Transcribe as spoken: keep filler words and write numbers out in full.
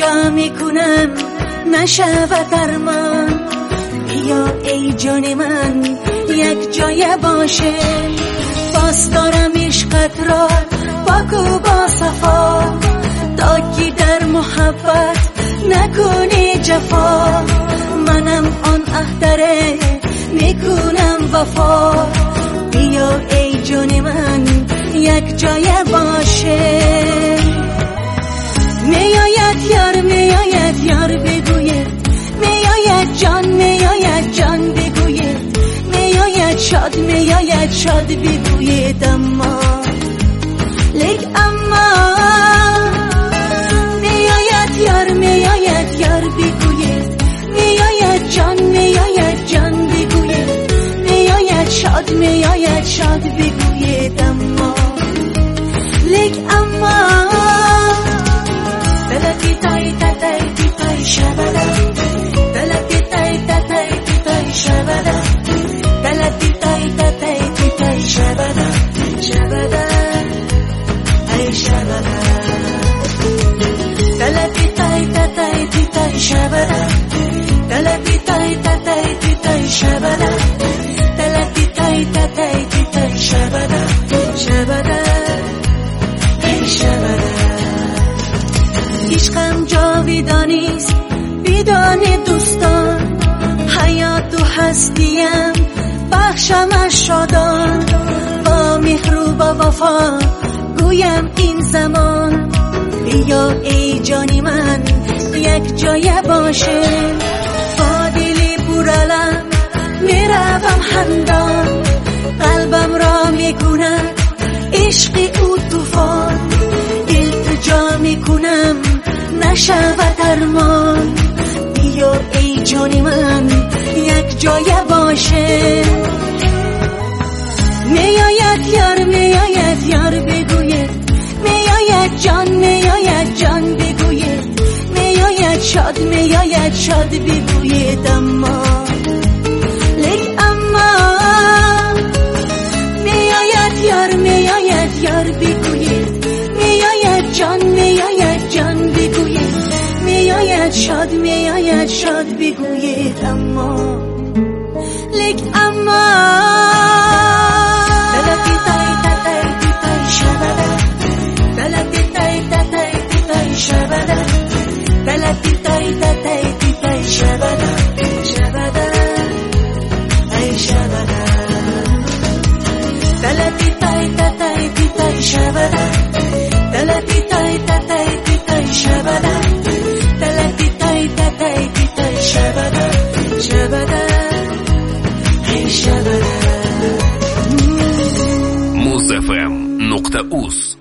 دعا میکنم نشود درمان. بیا ای جان من یک جای باشه، باز دارم عشقت را پاک و با صفا، تا که در محبت نکنی جفا. منم آن اختره میکنم وفا، بیا ای جان من یک جای باشه. میاید یار میاید یار بگوید، میاید جان میاید جان بگوید، میاید شاد میاید شاد بگوید. اما لیک اما میاید یار میاید یار بگوید، میاید جان میاید جان بگوید، میاید شاد میاید شاد بگوید. اما لیک اما دلتی تای تای تای شبدا، دلتی تای تای تای شبدا، دلتی تای تای تای شبدا شبدا ای شبدا، دلتی تای تای تای شبدا، دلتی تای تای تای شبدا، دلتی تای تای تای شبدا شبدا ای شبدا. عشقم جاویدانیست بدون دوستان، حیات و هستیم بخشمش شادان. با مهر و با وفا گویم این زمان، بیا ای جانی من یک جای باشه. با دلی پرالم میروم خندان، قلبم را میکند عشق او طوفان. التجا میکنم نشود درمان، بیا ای جان من یک جای باشه. میاید یار میاید یار بگوید، میاید جان میاید جان بگوید، میاید شاد میاید شاد بگوید. اما لیک اما میاید یار میاید یار بگوید، میاید جان میاید جان بگوید، میاید شاد میاید شاد بگوید. اما لیک اما دلتی تای تای تای شبدا، دلتی تای تای تای شبدا، دلتی تای تای تای شبدا شبدا ای شبدا، دلتی تای تای تای شبدا، دلتی تای تای تای شبدا، دلتی تای تای تای شبدا شبدا ای شبدا. muzfm نقطه uz